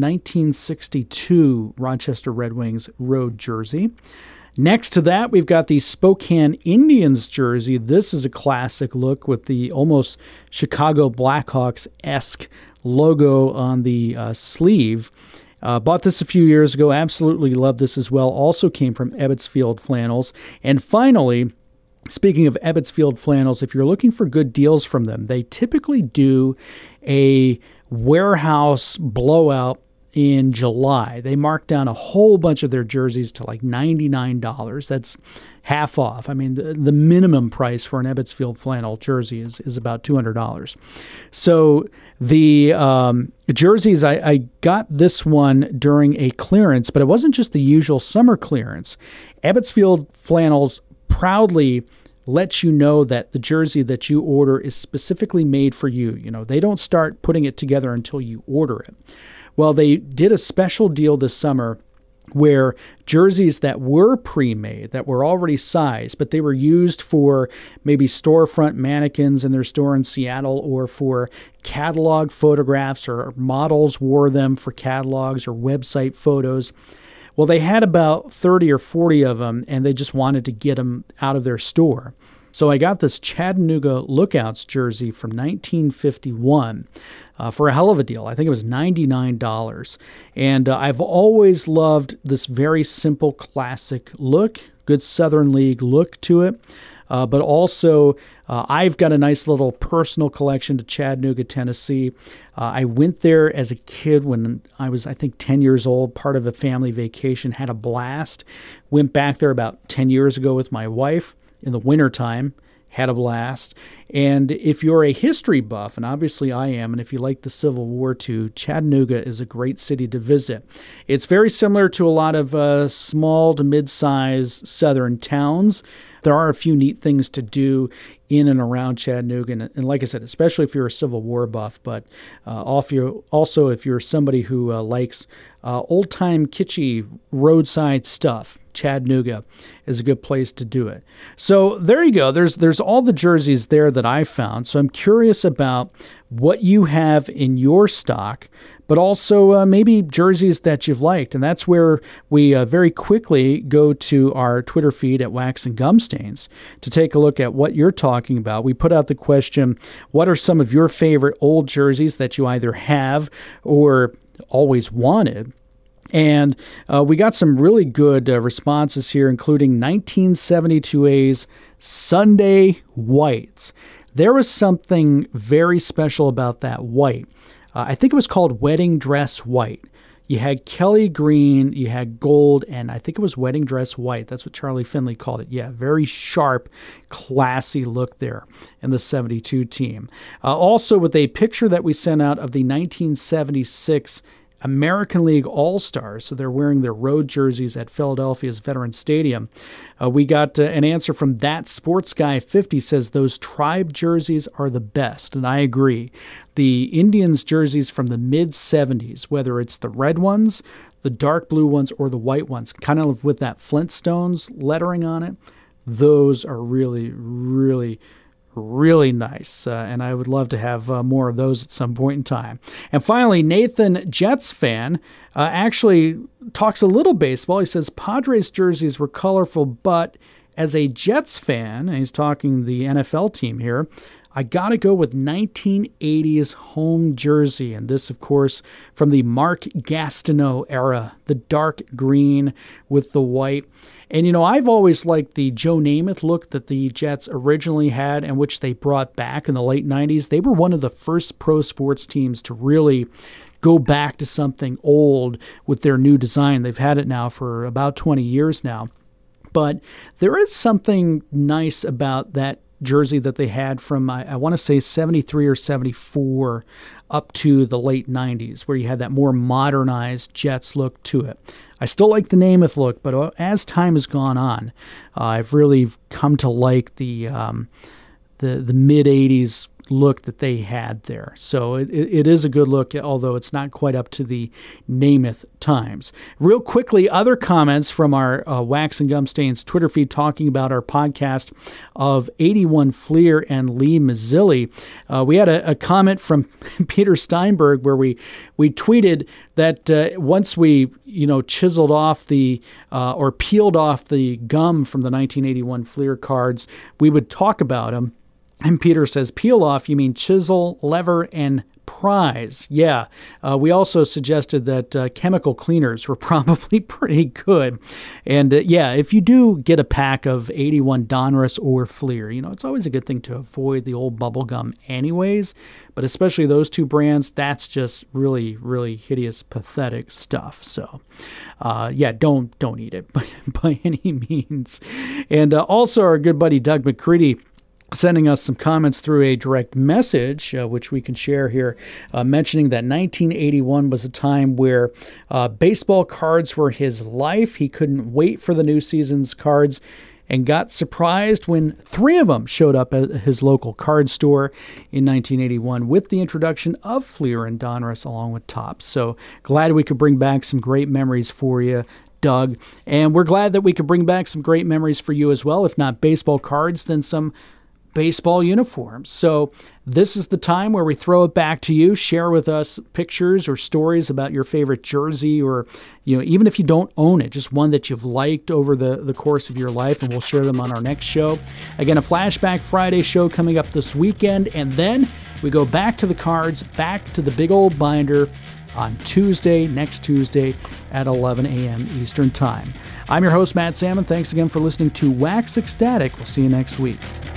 1962 Rochester Red Wings road jersey. Next to that, we've got the Spokane Indians jersey. This is a classic look with the almost Chicago Blackhawks-esque logo on the sleeve. Bought this a few years ago. Absolutely love this as well. Also came from Ebbets Field Flannels. And finally, speaking of Ebbets Field Flannels, if you're looking for good deals from them, they typically do a warehouse blowout in July. They mark down a whole bunch of their jerseys to like $99. That's half off. I mean, the minimum price for an Ebbets Field flannel jersey is about $200. So the jerseys, I got this one during a clearance, but it wasn't just the usual summer clearance. Ebbets Field Flannels proudly lets you know that the jersey that you order is specifically made for you. You know, they don't start putting it together until you order it. Well, they did a special deal this summer where jerseys that were pre-made, that were already sized, but they were used for maybe storefront mannequins in their store in Seattle or for catalog photographs, or models wore them for catalogs or website photos. Well, they had about 30 or 40 of them, and they just wanted to get them out of their store. So I got this Chattanooga Lookouts jersey from 1951 for a hell of a deal. I think it was $99. And I've always loved this very simple, classic look. good Southern League look to it. But also, I've got a nice little personal collection to Chattanooga, Tennessee. I went there as a kid when I was, I think, 10 years old, part of a family vacation, had a blast. Went back there about 10 years ago with my wife in the wintertime, had a blast. And if you're a history buff, and obviously I am, and if you like the Civil War too, Chattanooga is a great city to visit. It's very similar to a lot of small to mid-size southern towns. There are a few neat things to do in and around Chattanooga, and like I said, especially if you're a Civil War buff, but also if you're somebody who likes old-time kitschy roadside stuff, Chattanooga is a good place to do it. So there you go. There's all the jerseys there that I found. So I'm curious about what you have in your stock, but also maybe jerseys that you've liked. And that's where we very quickly go to our Twitter feed at Wax and Gum Stains to take a look at what you're talking about. We put out the question, what are some of your favorite old jerseys that you either have or always wanted? And we got some really good responses here, including 1972A's Sunday Whites. There was something very special about that white. I think it was called Wedding Dress White. You had Kelly green, you had gold, and I think it was Wedding Dress White. That's what Charlie Finley called it. Yeah, very sharp, classy look there in the 72 team. Also, with a picture that we sent out of the 1976 American League All-Stars, so they're wearing their road jerseys at Philadelphia's Veterans Stadium. We got an answer from That Sports Guy 50, says those tribe jerseys are the best, and I agree. The Indians jerseys from the mid-70s, whether it's the red ones, the dark blue ones, or the white ones, kind of with that Flintstones lettering on it, those are really, really really nice, and I would love to have more of those at some point in time. And finally, Nathan, Jets fan, actually talks a little baseball. He says Padres jerseys were colorful, but as a Jets fan, and he's talking the NFL team here, I got to go with 1980s home jersey. And this, of course, from the Mark Gastineau era, the dark green with the white. And, you know, I've always liked the Joe Namath look that the Jets originally had and which they brought back in the late 90s. They were one of the first pro sports teams to really go back to something old with their new design. They've had it now for about 20 years now. But there is something nice about that jersey that they had from, I want to say, 73 or 74 up to the late 90s, where you had that more modernized Jets look to it. I still like the Namath look, but as time has gone on, I've really come to like the mid-80s look that they had there. So it is a good look, although it's not quite up to the Namath times. Real quickly, other comments from our Wax and Gum Stains Twitter feed talking about our podcast of 81 Fleer and Lee Mazzilli. We had a comment from Peter Steinberg where we tweeted that once we chiseled off or peeled off the gum from the 1981 Fleer cards, we would talk about them. And Peter says, peel off, you mean chisel, lever, and prise. Yeah. We also suggested that chemical cleaners were probably pretty good. And if you do get a pack of 81 Donruss or Fleer, it's always a good thing to avoid the old bubble gum anyways. But especially those two brands, that's just really, really hideous, pathetic stuff. So, don't eat it by any means. And also our good buddy Doug McCready sending us some comments through a direct message, which we can share here, mentioning that 1981 was a time where baseball cards were his life. He couldn't wait for the new season's cards and got surprised when 3 of them showed up at his local card store in 1981 with the introduction of Fleer and Donruss along with Topps. So glad we could bring back some great memories for you, Doug. And we're glad that we could bring back some great memories for you as well. If not baseball cards, then some baseball uniforms. So this is the time where we throw it back to you. Share with us pictures or stories about your favorite jersey, or even if you don't own it, just one that you've liked over the course of your life, and we'll share them on our next show. Again, a Flashback Friday show coming up this weekend, and then we go back to the cards, back to the big old binder, on Tuesday, next Tuesday at 11 a.m. Eastern Time. I'm your host, Matt Salmon. Thanks again for listening to Wax Ecstatic. We'll see you next week.